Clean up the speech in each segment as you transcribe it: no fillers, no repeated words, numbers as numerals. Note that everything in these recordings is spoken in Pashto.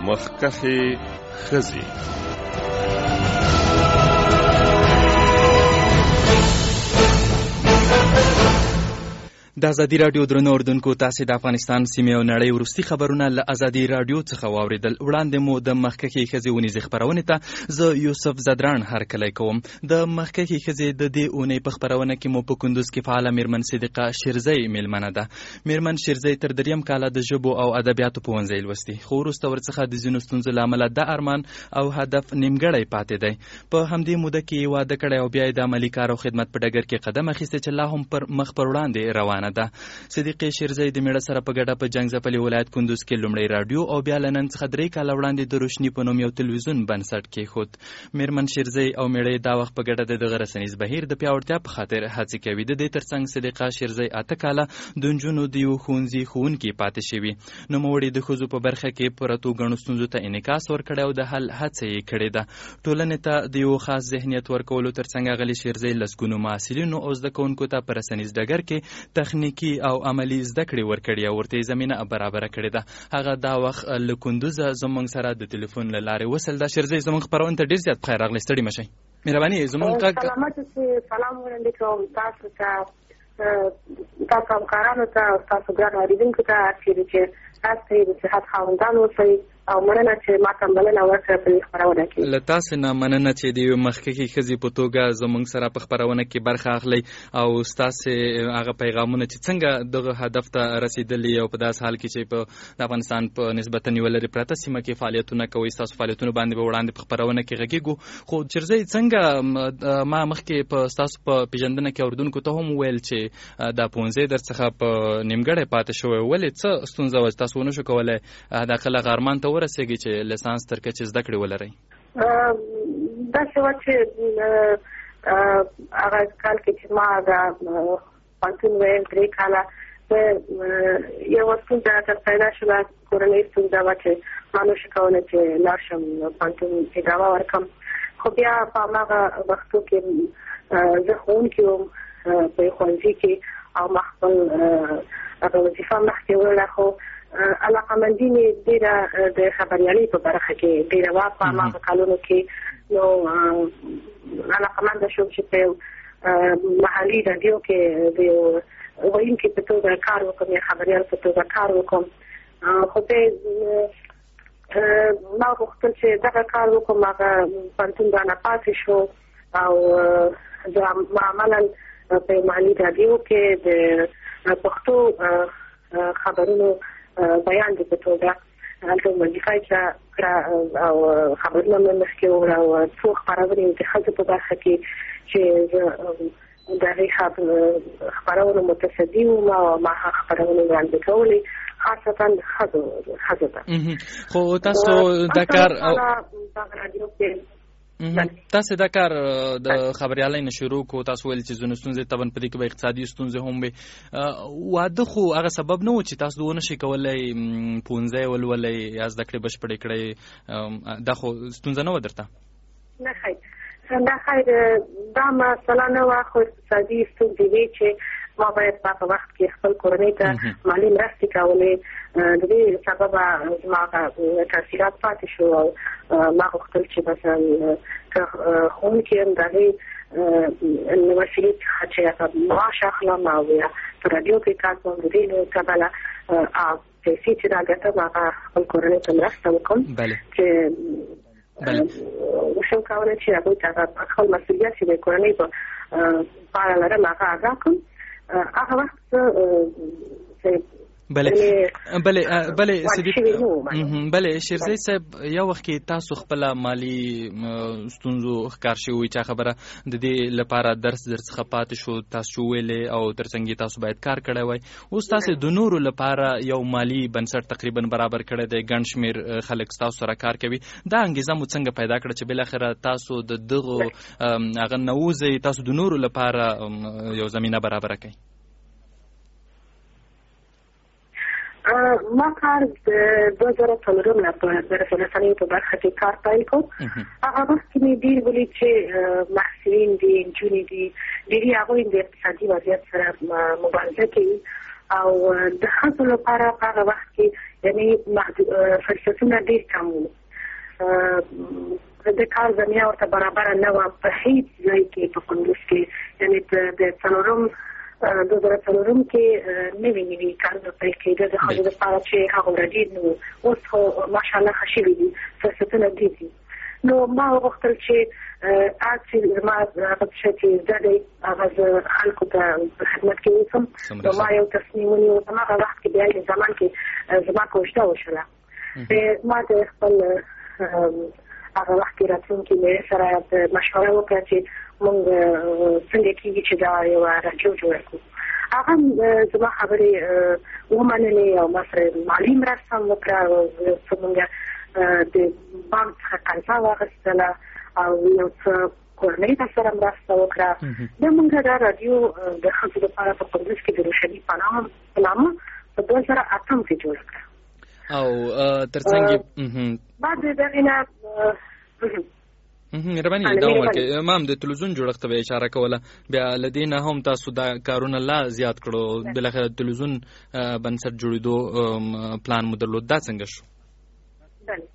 مخکښې ښځې. د ازادي راډیو درنو اوردونکو، تاسې د افغانستان سیمې او نړۍ وروستي خبرونه له ازادي راډیو څخه واورېدل. وړاندې مو د مخکښې ښځې ونیزې خپرونې ته زه یوسف زدران هرکلی کوم. د مخکښې ښځې د دې اونۍ په خپرونه کې مو په کندوز کې فعاله میرمن صدیقه شیرزی میلمنه ده. میرمن شیرزی تر 3 کاله د ژبو او ادبیاتو پوهنځی لوستي، خو وروسته ورڅخه د ځینو ستونزو له امله د ارمان او هدف نیمګړی پاتې دی. په همدې موده کې یې واده کړی او بیا یې د عملي کار او خدمت په ډګر کې قدم اخیستی چې لا هم پر مخ پر وړاندې روانه ده. صدیقه شیرزی د میړه سره په ګډه په جنګ ځپلي ولایت کندوز کې لومړی راډیو او بیا له نن څخه 3 کاله وړاندې د روشني په نوم یو تلویزیون بنسټ کېښود. میرمن شیرزی او میړه د وخت په ګډه د دغه رسنیز بهیر د پیاوړتیا په خاطر هڅې کوي. د دې ترڅنګ صدیقه شیرزی 8 کاله د نجونو د یو ښوونځي ښوونکې پاتې شوي. نوموړي د ښځو په برخه کې پرتو ګڼو ستونزو ته انعکاس ورکړی او د حل هڅه یې کړې ده. ټولنې ته د یو خاص ذهنیت ورکولو ترڅنګ اغلې شیرزی لسګونو محصلینو او زده کوونکو ته په رسنیز ډګر کې تخنیکي او عملي زده کړې ورکړي او ورته زمینه برابره کړې ده. هغه دا وخت له کندوزه زموږ سره د ټلیفون له لارې وصل ده. شیرزی زموږ خپرونې ته ډېر زیات بخیر راغلی، ستړي مه شئ. مهرباني زموږ سلامت اوسئ. سلام وړاندې کوم تاسو ته، تاسو همکارانو ته، تاسو ګرانو اورېدونکو ته چیرې چې تاسو د صحت خاوندان اوسئ او مننه چې ما ته بلنه ورکړه په دې خپرونه کې. له تاسې نه مننه چې د یوې مخکښې ښځې په توګه زموږ سره په خپرونه کې برخه اخلئ او ستاسې هغه پیغامونه چې څنګه دغه هدف ته رسېدلي او په داسې حال کې چې په افغانستان په نسبتا یوه لرې پرته سیمه کې فعالیتونه کوئ، ستاسو فعالیتونو باندې به وړاندې په خپرونه کې غږېږو. خو شیرزی څنګه ما مخکې په ستاسو په پېژندنه کې اورېدونکو ته هم وویل چې دا پوهنځی درڅخه په نیمګړی پاتې شوی، ولې څه ستونزه وه چې تاسو ونه شو کولی حداقل هغه ارمان ته ورسېږي چې لیسانس تر کچې زده کړې ولرئ؟ داسې وه چې هغه کال کې چې ما د پوهنتون ویل 3 کاله یوه ستونزه راته پیدا شوه، کورنۍ ستونزه وه چې ما نشو کولی چې لاړ شم پوهنتون ادامه ورکړم. خو بیا په هماغه وختو کې زه ښوونکې وم په ښوونځي کې او ما خپل هغه وظیفه مخکې وړله، خو علاقمندي مې ډېره د خبریالۍ په برخه کې ډېره وه. په هماغه کلونو کې نو علاقمنده شوم چې په یو محلي راډیو کې د یو ویونکي په توګه کار وکړم یا خبریال په توګه کار وکړم. خو ما غوښتل چې دغه کار وکړم، هغه پوهنتون رانه پاتې شو او زه عملاً په محلي راډیو کې د پښتو خبرونو بیان دې په توګه هلته وظیفه کړه او خبرونه مې مخکې وړه او څو خپرونې د ښځو په برخه کې چې زه د هغې خپرونو متصدي وم او ما هغه خپرونې وړاندې کولې خاصتا ښځو ته. خو تاسو دا کار تاسو دا کار د خبریالۍ نه شروع کو، تاسو ویل چې ځینې ستونزې طبعا په دې کې به اقتصادي ستونزې هم وي. واده خو هغه سبب نه و چې تاسو ونه شئ کولی پوهنځی ولولئ یا زده کړې بشپړې کړئ، دا خو ستونزه نه وه درته؟ نه خیر، دا مسله نه وه، خو اقتصادي ستونزې وې چې ما باید په وخت کې خپل کورنۍ ته مالي مرستې کولې. د دې سببه زما تحصیلات پاتې شو او ما غوښتل چې مثلا که ښوونکې یم د هغې له وسیلې څخه چې معاش اخلم او یا په راډیو کې کار کوم، د دې له کبله پیسې چې راګټم هغه خپل کورنۍ ته مرسته وکړم چې وشم کولی چې هغوی ته خپل مسؤلیت چې د کورنۍ په اړه لرم هغه ادا کړم. هغه وخت بله شیرزی صاحب، یو وخت کې تاسو خپل مالی ستونزو ښکار شوي چې خبره د دې لپاره درس درڅخه پاتې شو، تاسو ویلې او ترڅنګ تاسو باید کار کړی وای. اوس تاسو د نورو لپاره یو مالی بنسټ تقریبا برابر کړی دی، ګڼ شمېر خلک تاسو سره کار کوي. دا انګیزه مو څنګه پیدا کړه چې بالاخره تاسو د دغو هغه نه وځئ، تاسو د نورو لپاره یو زمینه برابره کړئ؟ ما کار د 2004 نه په رسنیو په برخه کې کار پیل کړ. هغه وخت کې مې ډېر ولید چې محصلین دي، نجونې دي، ډېرې هغوی د اقتصادي وضعیت سره مبارزه کوي او د ښځو لپاره په هغه وخت کې یعنی فرصتونه ډېر کم وو. د کار زمینه ورته برابر نه وه په هیڅ ځای کې په کندوز کې. یعنی د څلورم 2004 کې نوي کارونه پیل کېده د ښځو لپاره چې هغومره ډېر نه وو. اوس خو ماشاءالله ښه شوي دي، فرصتونه ډېر دي. نو ما وغوښتل چې چې زما هغه څه چې زده دی هغه زه خلکو ته په خدمت کې اوسم. نو ما یو تصمیم ونیو. هماغه وخت کې بیا یې زمان کې زما کوژده وشوله. ما د خپل هغه وخت کې راتلونکي مېرې سره مشوره وکړه چې موږ څنګه کېږي چې دا یوه راډیو جوړه کړو. هغه زما خبرې ومنلې او ما سره مالي مرسته هم وکړه. څه موږ د بانک څخه قرضه واخیستله او یو څه کورنۍ ته سره مرسته وکړه. بیا موږ دا راډیو د ښځو لپاره په کندوز کې د روشني په نامه په 2008 کې جوړه کړه. او ترڅنګ بعد د دغې نه رباني دوام ورکړي. ما هم د تلویزیون جوړښت ته اشاره کوله. بیا له دې نه هم تاسو دا کارونه لا زیات کړو، بالاخره د تلویزیون بنسټ جوړېدو پلان مو درلود. دا څنګه شو؟ بله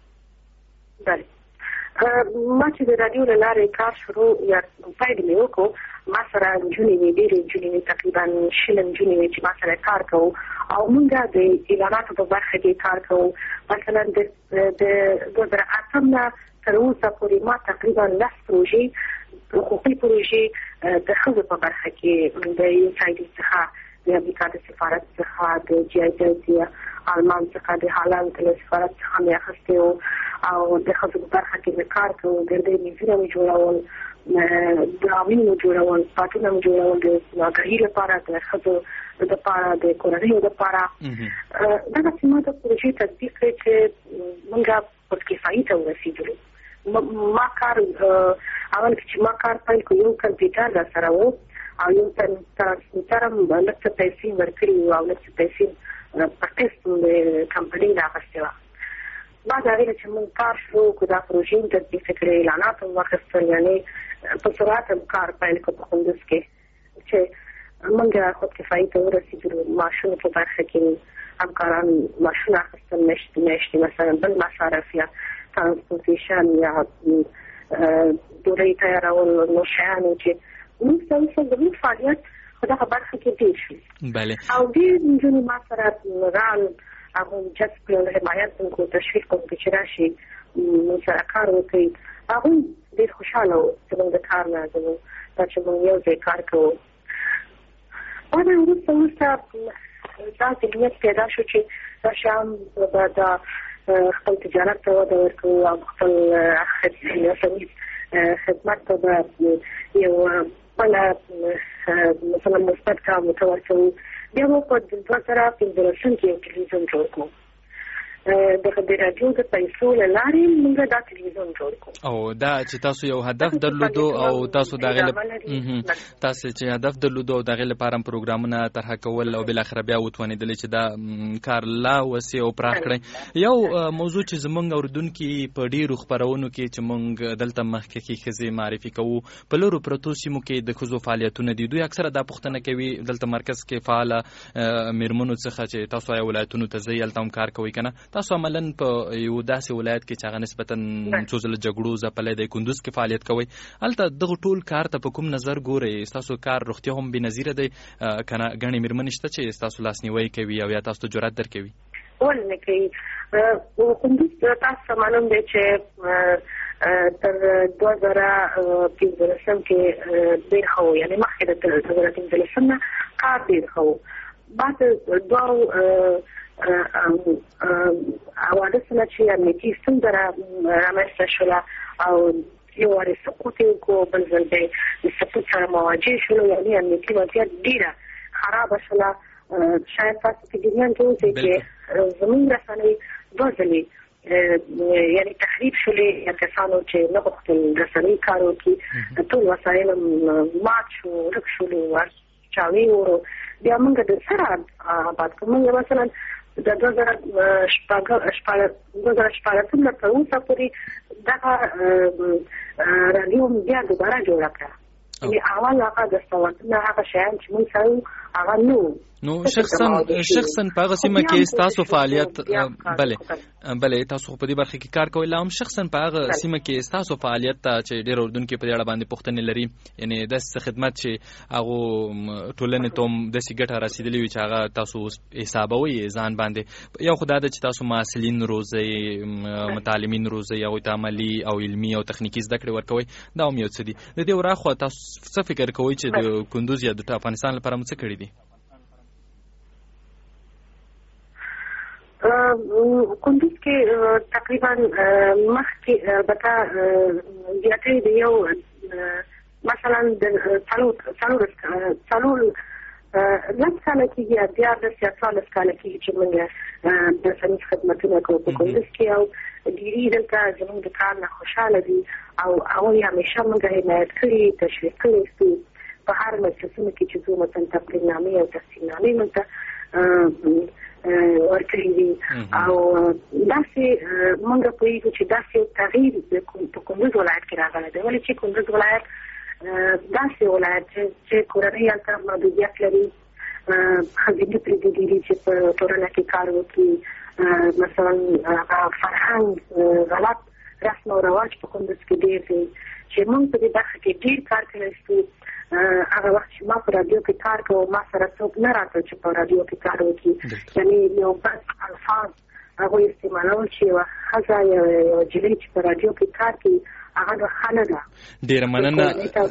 ما چې د راډیو له لارې کار شروع یا پیل مې وکړو، ما سره نجونې وې، ډېرې نجونې وې، تقریبا 20 نجونې وې چې ما سره کار کوو او موږ د اعلاناتو په برخه کې کار کوو. مثلا د 2008 نه تر اوسه پورې ما تقریبا 10 پروژې حقوقي پروژې د ښځو په برخه کې د USAID څخه، د امریکا د سفارت څخه، د GIZ آلمان څخه، د هالند د سفارت څخه مې اخیستې وو او د ښځو په برخه کې مې کار کوو. ګردې میزونه مې جوړول، دراوین مې جوړول، پاټونه مې جوړول د ناګهي لپاره، د ښځو لپاره، د کورنیو لپاره. دغسې ما د پروژې تطبیق کړې چې موږ خودکفایي ته ورسېدلو. ما کار اول کې چې ما کار پیل کړو یو کمپیوټر در سره و او یو ترانسمیټر هم لږ څه پیسې ورکړي وو او لږ څه پیسې په قسط د کمپنۍ راغستې وه. بعد هغې نه چې موږ کار شروع کړو، دا پروژې هم تطبیق کړې، اعلانات هم واخیستل، یعنې په سرعت هم کار پیل کړو په کندوز کې چې موږ خودکفایي ته ورسېدلو. معاشونو په برخه کې همکاران معاشونه اخیستل میاشتې مثلا بل مصارف یا ترانسپورټیشن یا ډوډۍ تیارول نور شیانو چې موږ زموږ فعالیت په دغه برخه کې ډېر شو. او ډېر نجونې ما سره رال هغه جذب کړل، حمایت هم کړو، تشویق کوم چې راشي موږ سره کار وکړي. هغوی ډېر خوشحاله وو زموږ د کار نه، زموږ دا چې موږ یو ځای کار کوو. بعد وروسته داسې نیت پیدا شو چې دا شیان به دا خپل تجارت ته وده ورکړو او خپل خدمت ته به یو بله مثلا مثبت کار ورته ورکوو. بیا مو په 2015 کې یو تلویزیون جوړ کړو. دغه د راډیو د پیسو له لارې موږ دا تلویزیون جوړ کړو. او دا چې تاسو یو هدف درلودو او تاسو د هغې تاسو چې هدف درلودو او د هغې لپاره هم پروګرامونه طرحه کول او بالاخره بیا وتوانېدلې چې دا کار لا وسیع او پراخ کړئ. یو موضوع چې زموږ اورېدونکي په ډېرو خپرونو کې چې موږ دلته مخکې ښځې معرفي کوو په لرو پرتو سیمو کې د ښځو فعالیتونه دي، دوی اکثره دا پوښتنه کوي دلته مرکز کې فعاله مېرمنو څخه چې تاسو آیا ولایتونو ته ځئ هلته هم کار کوئ که نه؟ تاسو عملاً په یو داسې ولایت کې چې هغه نسبتاً څو ځله جګړو ځپلی دی، کندوز کې فعالیت کوئ، هلته دغه ټول کار ته په کوم نظر ګورئ؟ ستاسو کار روغتیا هم بې نظیره دی که نه ګڼې مېرمنې شته چې ستاسو لاسنیوی کوي او یا تاسو ته جرأت درکوي؟ ولې نه کوي. کندوز تاسو ته معلوم دی چې تر 2015 کې ډېر ښه و، یعنې مخکې د 2015 نه کار ډېر ښه و. بعد دوو حوادثونه چې امنیتي ستونزه رامنځته شوله او یو وارې سقوط یې وکړو، بل ځل بیا د سقوط سره مواجه شولو، یعنې امنیتي وضعیت ډېره خرابه شوله. شاید تاسو په جریان کې اوسئ چې زموږ رسنۍ دوه ځلې یعنې تخریب شولې، یا کسانو چې نه غوښتل رسنۍ کار وکړي ټول وسایل مات شو، ورک شولو، چاوې وړو. بیا موږ د سره آباد کړو. موږ مثلا د 2014 نه تر اوسه پورې دغه راډیو بیا دوباره جوړه کړه. یعنې اول هغه دستاوردونه هغه شیان چې موږ سره هغه نو شخصا په هغه سیمه کې تاسو فعالیت بله تاسو په دې برخه کې کار کوئ لا هم شخصا په هغه سیمه کې تاسو فعالیت ته چې ډېر اردوونکي په دې اړه باندې پوښتنې لري یعنې داسې خدمت چې هغه ټولنې ته هم داسې ګټه رسېدلې وي چې هغه تاسو حسابوئ ځان باندې یو خو دا ده چې تاسو محصلین روزئ متعلمین روزئ هغوی ته عملي او علمي او تخنیکي زده کړې ورکوئ دا هم یو څه دي د دې وراخوا تاسو څه فکر کوئ چې د کندوز یا د افغانستان لپاره مو څه کړي دي کندوز کې تقریبا مخکې البته زیاتې د یو مثلا د څلور لږ کاله کېږي یا 14 کاله کېږي چې موږ د سنیز خدمتونه کوو په کندوز کې او ډېرې دلته زموږ د کار نه خوشحاله دي او هغوی همیشه موږ حمایت کړي تشویق کړي دي په هر مجلسونو کې چې ځو مثلا تقریرنامې او تفصیلنامې موږ ته ورکړي دي او داسې موږ پوهېږو چې داسې تغییر په کندوز ولایت کې راغلی دی ولې چې کندوز ولایت داسې ولایت چې کورنۍ هلته محدودیت لري ښځینه پرې ډېرې چې په ټولنه کې کار وکړي مثلا فرهنګ غلط رسم او رواج په کندوز کې ډېر دی چې موږ په دې برخه کې ډېر کار کولی شو هغه وخت چې ما په رادیو کې کار کوم ما سره څوک نه راته چې په رادیو کې کار وکړي یعنې یو بس الفاظ هغوی استعمالول چې یوه ښځه یو نجلۍ چې په رادیو کې کار کوي هغه ښه نه ده ډېره مننه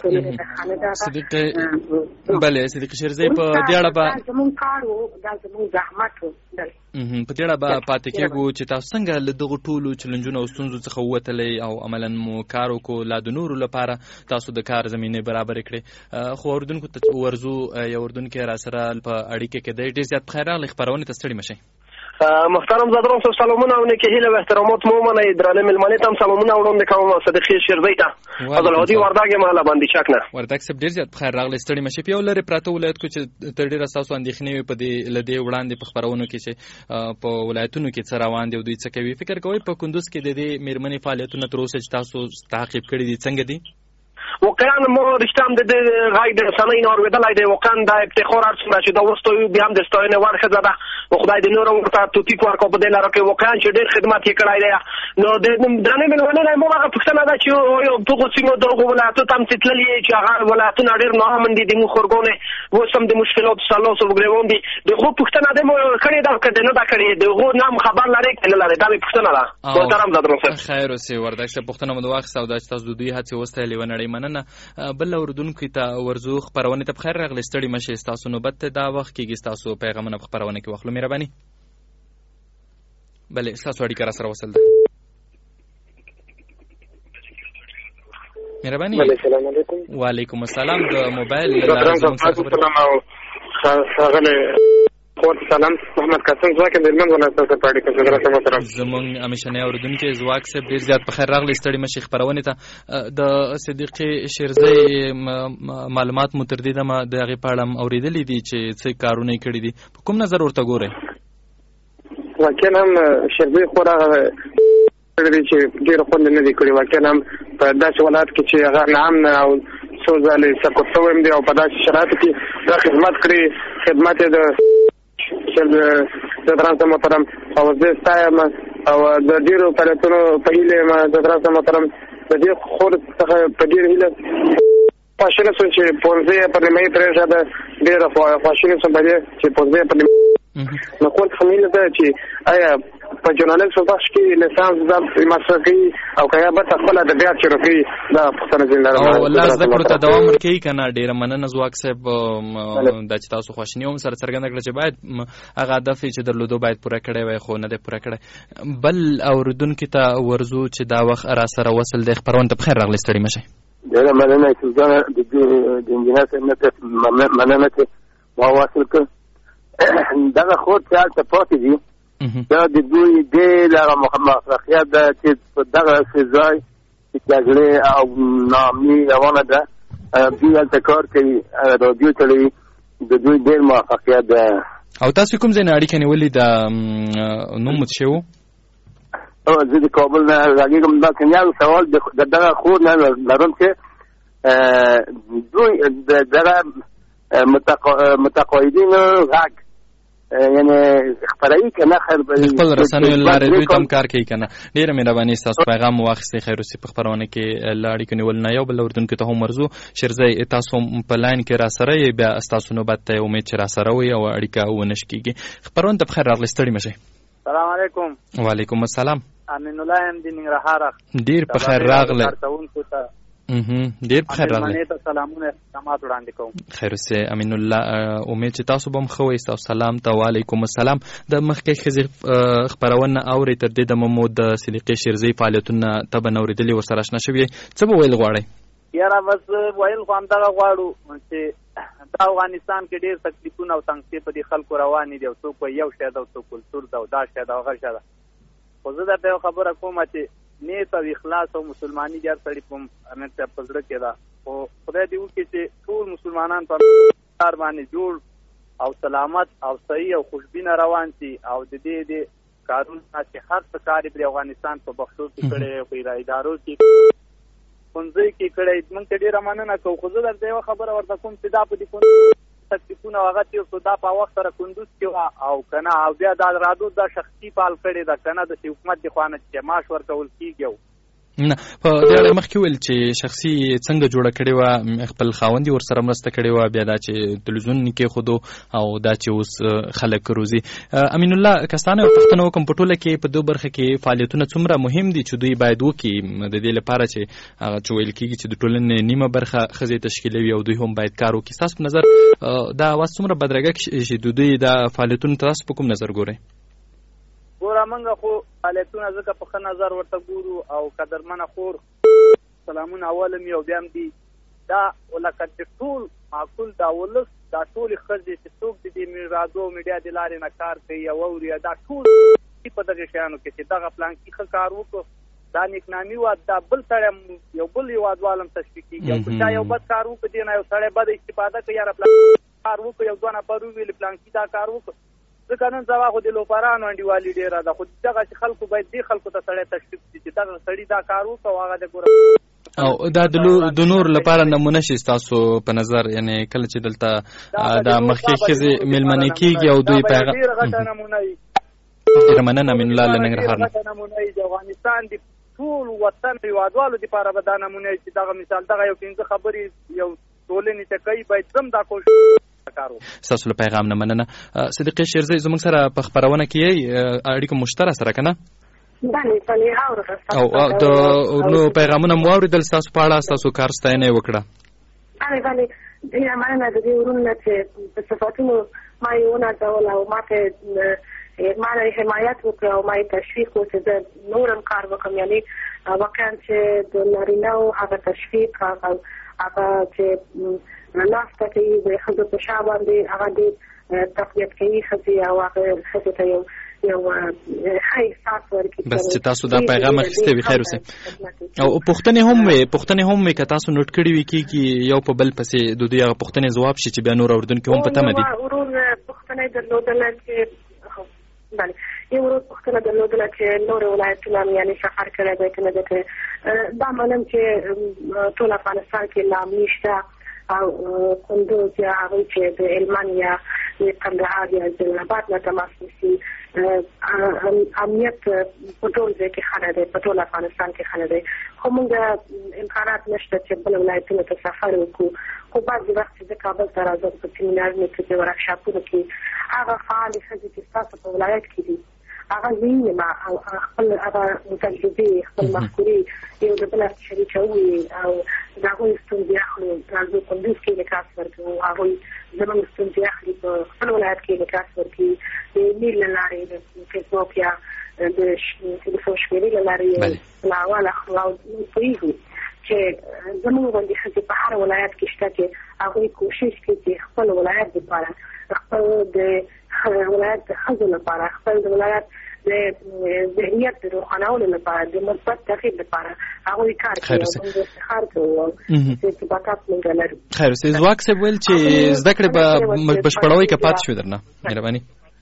صدیق شیرزی په دې اړه به زموږ کار و دا زموږ زحمت و په دې اړه به پاتې کېږو چې تاسو څنګه له دغو ټولو چلنجونو او ستونزو څخه ووتلی او عملا مو کار وکړو لا د نورو لپاره تاسو د کار زمینې برابرې کړې خو اردوونکو ته ورځو یو اردوونکی را سره په اړیکه کې دی ډېر زیات په خیر راغلی خپرونې ته ستړي مه شئ محترم زادران صاحب سلامونه او نیکې هیله و احترامات مو ومنئ درانه مېلمنې ته هم سلامونه وړاندې کوم صدیق شیرزی ته عبدالهادي وردګ یم له باندې شک نه وردګ صاحب ډېر زیات په خیر راغلی ستړي مه شئ په یو لرې پراته ولایت کې چې تر ډېره ستاسو اندېښنې وي په دې له دې وړاندې په خپرونو کې چې په ولایتونو کې څه روان دي او دوی څه کوي فکر کوئ په کندوز کې د دې مېرمنې فعالیتونه تر اوسه چې تاسو تعقیب کړي دي څنګه دي واقعا ما رشته هم د غږ د رسنۍ نه اورېدلی دی واقعا دا افتخار هر څومره چې دا وستایو بیا هم د ستاینې وړ ښځه ده خدای دې نور ورته توفیق ورکړو په دې لاره کې واقعا چې ډېر خدمت یې کړی دی نو د درنې مېلمنې نه مو هغه پوښتنه ده چې دغو سیمو دغو ولایتو ته هم چې تللي چې هغه ولایتونه ډېر ناامن دي د موږ خورګونې اوس هم د مشکلاتو سره لاس وګرېوان دي د هغو پوښتنه دې مو کړې ده که دې نه ده کړې د هغو نه هم خبر لرې که نه لرې دا مې پوښتنه ده محترم زادران صاحب خیر اوسې وردګ صاحب پوښتنه مو د واخیسته او دا چې تاسو د دوی هڅې وستایلې یوه نړۍ مننه بل اردوونکو ته ورځو خپرونې ته په خیر راغلی ستړي مه شئ ستاسو نوبت ته دا وخت کېږي ستاسو پیغامونه په خپرونه کې واخلو مهرباني بله ستاسو اړیکه را سره وصل ده مهرباني وعلیکم السلام د موبایل سلام محمد قاسم زواک د هلمند ولایت څخه پاړې کې حضرت محترم زمونږ همیشنی اورېدونکی زواک صاحب ډېر زیات په خیر راغلی ستړي مه شئ خپرونې ته د صدیق شیرزی معلومات مو تر دې دمه د هغې په اړه هم اورېدلي دي چې څه کارونه یې کړي دي په کوم نظر ورته ګورئ واقعا هم شیرزی خورا کړي دي چې ډېره خوند نه دي کړي واقعا هم په داسې ولایت کې چې هغه ناامن او څو ځلې سقوط شوی هم دی او په داسې شرایطو کې دا خدمت کړي خدمت یې د زادران محترم او زه ستایم او د ډېرو فعالیتونو په هیله یم زادران محترم د دې خور څخه په ډېر هیله خواشینه شوم چې پونځه یې په نیمایي پرېښه ده ډېره خواشینه شوم په دې چې پونځه یې په نو کول څخه مینه ده چې آیا په ژورنالیزم بخش کې لیسانس ماسټر کوي او که یا بس خپل ادبیات شروع کوي دا پوښتنه ځینې او الله زده کړو ته دوام ورکوي که نه ډېره مننه زواک صاحب دا چې تاسو خواشیني هم سره څرګنده کړه چې باید هغه هدف چې درلودو باید پوره کړی وای خو نه دی پوره کړی بل اورېدونکي ته ورځو چې دا وخت را سره وصل دی خپرونې ته په خیر راغلی ستړي مه شئ ډېره مننه چې ځان د انجینر صاحب نه مننه چې ما واصل کړ دغه خور چې هلته پاتې دي دا د دوی ډېر هغه موفقیت ده چې په دغسې ځای چې جګړې او ناامني روانه ده دوی هلته کار کوي رادیو چلوي د دوی ډېر موفقیت ده او تاسو کوم ځای نه اړیکه نیولې ده نوم مو څه شی و زه د کابل نه راغېږم دا کنیا سوال د دغه خور نه لرم چې دوی دغه متقاعدین غږ یعنی خبرایی کنه خپل رسنیو لارې دوی تم کار کوي کنه. ډیره مهرباني ستاسو پیغام واخیستئ خیروسی په خبرونه کې له اړیکو نیولو نه. یو بل اردونکو ته هم ورځو. شیرزی تاسو په لاین کې را سره یې بیا ستاسو نوبت ته امید چې را سره وي او اړیکه ونه شکېږي. خبرونه ته بخیر راغلی ستړي مه شئ. السلام علیکم. وعلیکم السلام. امین الله یم د ننګرهار. ډیر په خیر راغلی. ډیر په خیر راغلی. ته سلامونه احترامات وړاندې کوم. خیروسی امین الله امید چې تاسو به هم ښه وئ. ستاسو سلام ته وعلیکم السلام. د مخکې ښځې خپرونه اورئ تر دې دمه مو د صدیقې شیرزی فعالیتونه ته به نه اورېدلي ورسره اشنا شوي. څه به ویل غواړئ؟ یاره بس ویل خو همدغه غواړو چې دا افغانستان کې ډېر تکلیفونه او تنګسې په دې خلکو روانې دي او څوک وایي یو شی ده او څوک کلتور ده او دا شی ده او هغه شی ده. خو زه درته یو خبره کومه چې نیت او اخلاص او مسلماني د هر سړي په امید صاحب په زړه کې ده. خو خدای دې وکړي چې ټول مسلمانان په کار باندې جوړ او سلامت او صحیح او خوشبینه روان شي او د دې کارونه چې هر څه کار یې په افغانستان په بخښو کې کړی په ادارو کې ښوونځیو کې کړی. موږ ته ډېره مننه کوو. خو زه درته یوه خبره ورته کوم چې دا په دې تکلیفونه هغه تېر شو دا په وخت سره کندوز کې وه او که نه او بیا دا رادو دا شخصي فعال کړې ده که نه د حکومت د خوا نه چې معاش ورکول کېږي. نه په دې اړه مخکې ویل چې شخصي څنګه جوړه کړې وه خپل خاوند یې ورسره مرسته کړې وه بیا دا چې تلویزیون یې کېښودو او دا چې اوس خلک روزي. امین الله که ستانه یو پوښتنه وکړم په ټوله کې په دې برخه کې فعالیتونه څومره مهم دي چې دوی باید وکړي د دې لپاره چې هغه چې ویل کېږي چې د ټولنې نیمه برخه ښځې تشکیلوي او دوی هم باید کار وکړي. ستاسو په نظر دا اواز څومره بدرګه چې دوی دا فعالیتونه تاسو په کوم نظر ګورئ؟ ګوره موږ خو فعالیتونه ځکه په ښه نظر ورته ګورو او قدرمنه خور سلامونه اولم یو بیا هم دي دا لکه چې ټول معقول دا ولس دا ټولې ښځې چې څوک د دې رادیو او میډیا د لارې نه کار کوي او اوري دا ټول په دغه شیانو کې چې دغه پلانکي ښه کار وکړو دا نیکنامي وه دا بل سړی یو بل هېوادوال هم تشویق کېږي او که چا یو بد کار وکړو دې نه یو سړی بده استفاده کوي یاره پلانکي کار وکړو یو دوه نفر وویلې پلانکي دا کار وکړو. ځکه نن سبا خو د لوپرانو انډیوالي ډېره ده خو دغه چې خلکو باید دې خلکو ته سړی تشویق شي چې دغه سړي دا کار وکړو هغه د ګوره او دا د نور لپاره نمونه شي ستاسو په نظر یعنی کله چې دلته دا مخکې ښځې مېلمنې کېږي او دوی پیغام ډېره غټه نمونه وي. ډېره مننه امین الله له ننګرهار نه. غټه نمونه وي د افغانستان د ټول وطن هېوادوالو دپاره به دا نمونه وي چې دغه مثال دغه یو پنځه خبرې یو ټولنې ته کوي باید زم دا کوشش ستاسو له پیغام نه مننه. صدیقې شیرزی زموږ سره په خپرونه کې یې اړیکه مشتره سره که نه؟ او د نو پیغامونه مو واورېدل ستاسو په اړه ستاسو کار ستاینه یې وکړه. ډېره مننه د دې ورونو نه چې په صفتونو ما یې ونازول او ما ته ما نه حمایت وکړه او ما یې تشویق و چې زه نور هم کار وکړم. یعنې واقعا چې د نارینهو هغه تشویق هغه چې ناسته کوي د ښځو په شا باندې هغه ډېر تقویت کوي ښځې او هغه ښځو ته یو ښه احساس ورکړي. بس چې تاسو دا پیغام اخیستی وي خیر اوسئ. او پوښتنې هم وي که تاسو نوټ کړي وي کېږي یو په بل پسې د دوی هغه پوښتنې ځواب شي چې بیا نور اورېدونکي هم په تمه دي. ورور پوښتنه یې درلودله چې یو ورور پوښتنه درلودله چې نور ولایتونه یعنې سفر کړی دی که نه دی کړی. دا منم چې ټول افغانستان کې لا امني شته او کندوز یا هغوی چې د هلمند یا کندهار یا جلال آباد نه تماس نیسي امنیت په ټول ځای کې ښه نه دی په ټول افغانستان کې ښه نه دی. خو موږ امکانات نشته چې بل ولایتونو ته سفر وکړو. خو بعضې وخت چې زه کابل ته راځم په سیمینارونو کې په ورکشاپونو کې هغه فعالې ښځې چې ستاسو په ولایت کې دي هغه وینم او خپل هغه تجربې خپل مفکورې یو د بل شریکوي او د هغوی ستونزې اخلو. راځو کندوز کې انعکاس ورکوو هغوی زموږ ستونزې اخلي په خپل ولایت کې انعکاس ورکوي د ایمیل له لارې د فیسبوک یا د تلیفون شمېرې له لارې لاول اخلو او پوهېږو چې زموږ غوندې ښځې په هر ولایت کې شته چې هغوی کوشش کوي چې خپل ولایت دپاره خپل د ولایت د ښځو لپاره خپل د ولایت د ذهنیت د روښانولو لپاره د مثبت تغییر لپاره هغوی کار کوي او موږ افتخار کوو او ارتباطات موږ لرو. خیر اوسئ. ځواک صاحب ویل چې زده کړې به بشپړوئ که پاتې شوې درنه مهرباني؟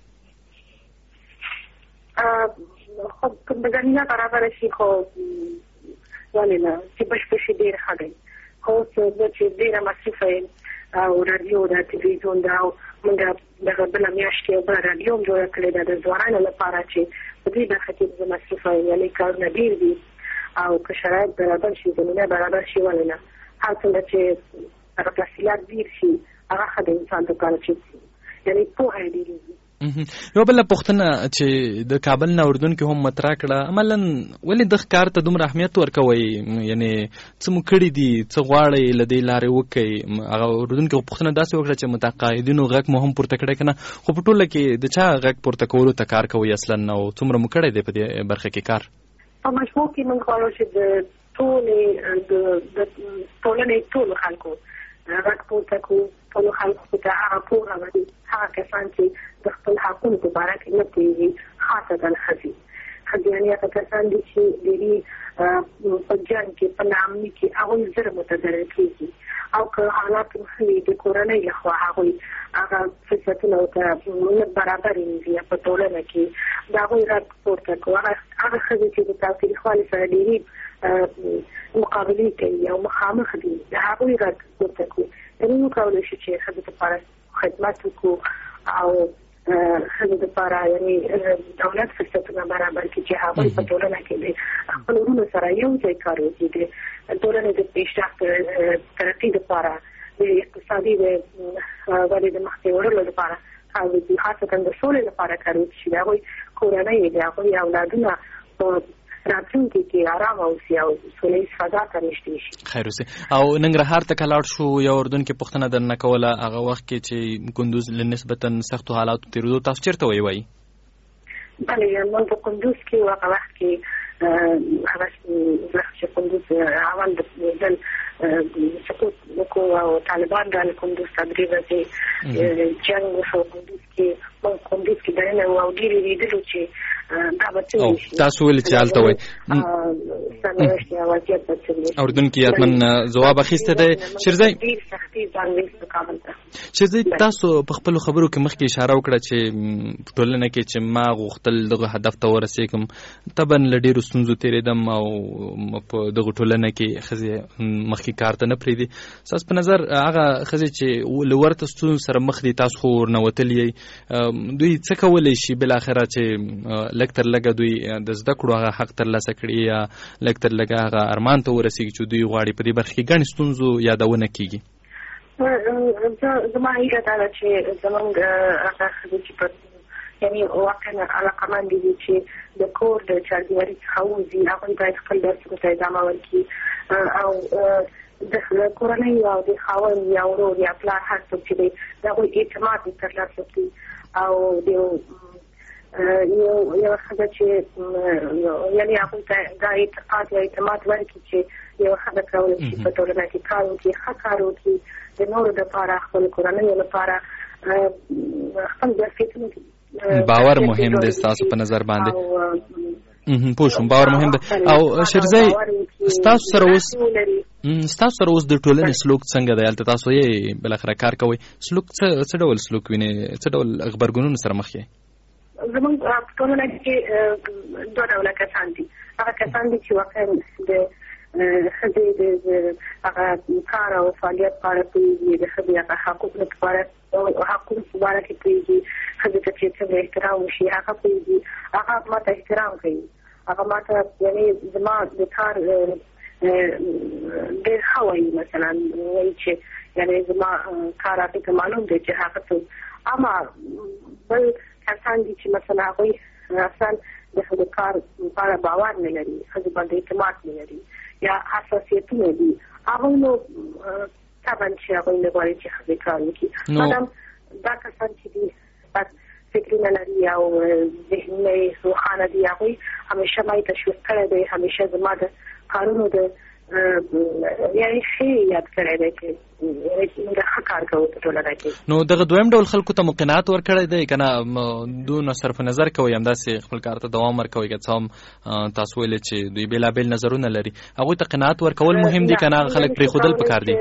خو که زمینه برابره شي خو ولې نه چې بشپړ شي ډېر ښه دی. خو اوس زه چې ډېره مصروفه یم او رادیو د تلویزیون دا موږ دغه بل میاشتې بل رادیو جوړ کړی د ځوانانو لپاره چې په دې برخه کې د مصرف یعنی کارونه ډیر دي او که شرایط برابر شي زمینه برابر شي ولې نه هر څنګه چې هغه تفصیلات ډیر شي هغه د انسان لپاره چې یعنی پوهه ډیریږي. یو بل پوښتنه چې د کابل نه اردن کې هم مطرح کړه عملاً ولې د ښکار ته دومره اهمیت ورکوي یعنی څه مو کړي دي څه غواړئ له دې لارې وکئ هغه اردن کې پوښتنه داسې وکړه چې متقاعدینو غږ مو هم پورته کړی که نه خو په ټوله کې د چا غږ پورته کولو ته کار کوئ اصلاً او څومره مو کړی دی په دې برخه کې کار؟ په مجموع کې موږ غواړو چې د ټولنې ټولو خلکو غږ پورته کړو ټولو خلکو ته هغه پوهه ورکړي هغه کسان چې د خپل حقونو په باره کې نه پوهېږي خاصتاً ښځې یعنې هغه کسان دي چې ډېرې په جنګ کې په ناامني کې هغوی زر متضرر کېږي او که حالات ښه وي د کورنۍ لخوا هغوی هغه فرصتونه ورته نه برابر وي په ټولنه کې د هغوی غږ پورته کړو هغه ښځې چې د تاوتریخوالي سره ډېرې مقابلې کوي او مخامخ دي د هغوی غږ پورته کړو یعنې موږ کولی شو چې ښځو لپاره خدمت وکړو او ښځو لپاره یعنې دولت فرصتونه برابر کړي چې هغوی په ټولنه کې د خپل وروڼو سره یو ځای کار وکړي د ټولنې د پیشرفت ترقي لپاره د اقتصادي ودې د مخکې وړلو لپاره کار وکړي خاصتاً د سولې لپاره کار وکړي چې د هغوی کورنۍ د هغوی اولادونه په راتلونکي کې آرام اوسي او سولهییز فضا ته نږدې شي. خیر اوسې. او ننګرهار ته که لاړ شو یا اردن کې پوښتنه درنه کوله هغه وخت کې چې کندوز له نسبتاً سختو حالاتو تېرېدو تاسو چېرته وایي؟ بله موږ په کندوز کې هغه وخت کې هغه چې کندوز اول د سقوط وکړو او طالبان رال کندوز ته 3 ورځې جنګ وشو کندوز کې دننه او ډېرې لیدلو چې دا به څنګه شي تاسو ولې چې هلته وایي اردن کې حتمن ځواب اخیستی دی. شیرزی تاسو په خپلو خبرو کې مخکې اشاره وکړه چې ټولنه کې چې ما غوښتل دغه هدف ته ورسېږم طبعا له ډېرو ستونزو تېرېدم او په دغه ټولنه کې ښځې مخکې کار ته نه پرېږدي. ستاسو په نظر هغه ښځې چې له ورته ستونزو سره مخ دي تاسو خو ورنوتلي یئ دوی څه کولی شي بالاخره چې لږ تر لږه دوی د زده کړو هغه حق ترلاسه کړي یا لږ تر لږه هغه ارمان ته ورسېږي چې دوی غواړي په دې برخه کې ګڼې ستونزو یادونه کېږي؟ زما هیله دا ده چې زموږ هغه ښځې چې په یعنې واقعا علاقمند دي چې د کور د چارجواري څخه ووځي هغوی باید خپل درسونو ته ادامه ورکړي او د کورنۍ او د خاوند یا ورور یا پلار هر څوک چې دی د هغوی اعتماد ترلاسه کړي او د یوه ښځه چې یعنې هغوی ته دا اعتقاد یا اعتماد ورکړي چې یوه ښځه کولی شي په ټولنه کې کار وکړي ښه کار وکړي د نورو لپاره خپل کورنیو لپاره خپل ظرفیتونه باور مهم دی ستاسو په نظر باندې پوه شوم باور مهم دی. او شیرزی ستاسو سره اوس د ټولنې سلوک څنګه دی هلته تاسو یې بالاخره کار کوئ سلوک څه ډول سلوک وینئ څه ډول غبرګونونو سره مخ یې؟ زموږ په ټولنه کې 2 ډوله کسان دي هغه کسان دي چې واقعا د ښځې د هغه کار او فعالیت په اړه پوهېږي د ښځې هغه حقوقو په باره کې پوهېږي ښځې ته چې څنګه احترام وشي هغه پوهېږي هغه ما ته احترام کوي هغه ما ته یعنې زما د کار ډېر ښه وایي مثلا وایي چې یعنې زما کار هغې ته معلوم دی چې هغه څه اما بل کسان دي چې مثلا هغوی اصلا د ښځو کار په اړه باور نه لري ښځو باندې اعتماد نه لري یا حساسیتونه دي هغوی نو طبعا چې هغوی نه غواړي چې ښځې کار وکړي مادام دا کسان چې دي فکرونه لري او ذهنونه یې روښانه دي هغوی همیشه ما یې تشویق کړی دی همیشه زما د کارونو د یعنې ښه یاد کړی دی چې موږ ښه کار کوو په ټولنه کې. نو دغه دویم ډول خلکو ته مو قناعت ورکړی دی که نه دونه صرف نظر کوئ همداسې خپل کار ته دوام ورکوئ که څه هم تاسو ویلې چې دوی بېلابېل نظرونه لري هغوی ته قناعت ورکول مهم دي که نه خلک پرېښودل پکار دي؟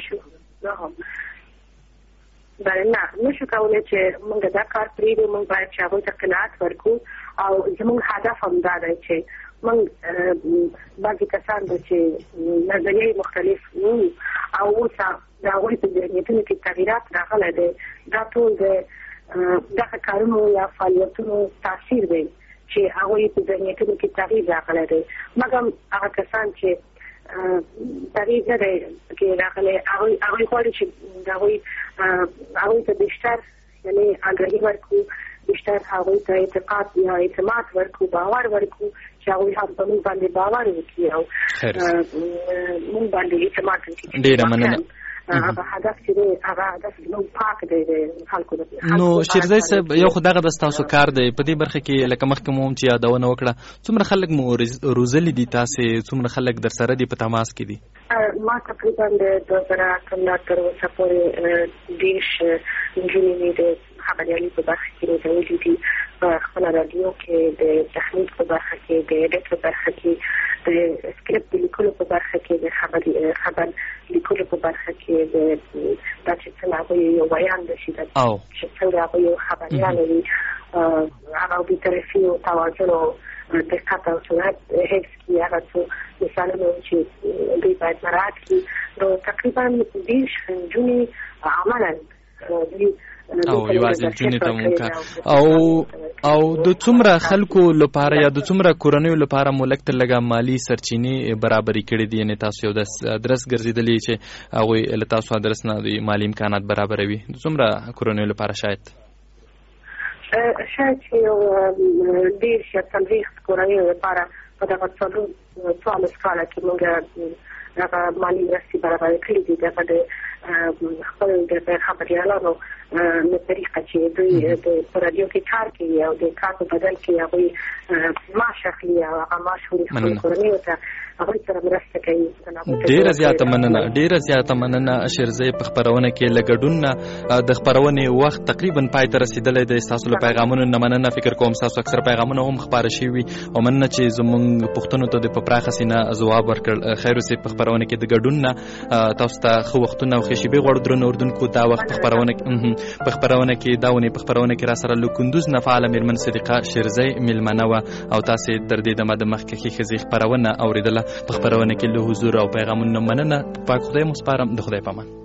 بله نه نشو کولی چې موږ دا کار پرېږدو موږ باید چې هغوی ته قناعت ورکړو او زموږ هدف هم دا دی چې موږ بعضې کسان دي چې نظریې مختلف وو او اوس د هغوی په ذهنیتونو کې تغییرات راغلی دی. دا ټول د دغه کارونو یا فعالیتونو تاثیر دی چې هغوی په ذهنیتونو کې تغییر راغلی دی. مګر هغه کسان چې تغییر نه دی کې راغلی هغوی غواړي چې هغوی ته بیشتر یعنې آګاهي ورکړو، بیشتر هغوی ته اعتقاد یا اعتماد ورکړو، باور ورکړو چې هغوی هم په موږ باندې باور وکړي او موږ باندې اعتماد وکړي. ډېره مننه. هغه هدف چې دی هغه هدف زموږ پاک دی د خلکو د نو شیرزی صاحب یو خو دغه د ستاسو کار دی په دې برخه کې لکه مخکې مو هم چې یادونه وکړه څومره خلک مو روزلي دي تاسې څومره خلک در سره دي په تماس کې دي؟ ما تقریبا د 2008 تر اوسه پورې 10 نجونې مې د خبریالي په برخه کې روزلي دي، په خپله راډیو کې د تخنیک په برخه کې، د ایډیټ په برخه کې، د سکرپټ د لیکلو په برخه کې، د خبر لیکلو په برخه کې، دا چې څنګه هغوی یو بیان دشي چې څنګه هغوی یو خبریال وي، هغه بېطرفي او توازن او دقت او سرعت حفظ کړي، هغه څو مثالونه چې دوی باید مراعات کړي. نو تقریبا 10 نجونې عملا دوی او یوازې جونې ته مونږ او د څومره خلکو لپاره یا د څومره کورنیو لپاره مو لږ تر لږه مالي سرچینې برابرې کړي دي؟ یعنې تاسو یو د ادرس ګرځېدلي چې هغوی له تاسو ادرس نه دوی مالي امکانات برابروي، د څومره کورنیو لپاره شاید چې یو 10 یا 40 کورنیو لپاره په دغه 14 کاله کې موږ هغه مالي مرستې برابرې کړي دي. دغه د خپل د خبریالانو په طریقه چې دوی په راډیو کې کار کوي او د کار په بدل کې هغوی معاش اخلي او هغه معاش وړي خپلو کورنیو ته هغوی سره مرسته کوي. ډېره زیاته مننه شیرزی. په خپرونه کې له ګډون نه د خپرونې وخت تقریبا پای ته رسېدلی دی. ستاسو له پیغامونو نه مننه. فکر کوم ستاسو اکثره پیغامونه هم خپاره شوي او مننه چې زموږ پوښتنو ته د په پراخه سینه ځواب ورکړ. خیر اوسې. په خپرونه کې د ګډون نه تاسو ته ښه وختونه او ښې شېبې غواړو. درنو اردونکو دا وخت په خپرونه کې دا ونې په خپرونه کې را سره له کندوز نه فعاله مېرمن صدیقه شیرزی مېلمنه وه او تاسې تر دې دمه د مخکښې ښځې خپرونه اورېدله. په خپرونه کې له حضور او پیغامونو مننه. په پاک خدای مو سپارم. د خدای په امان.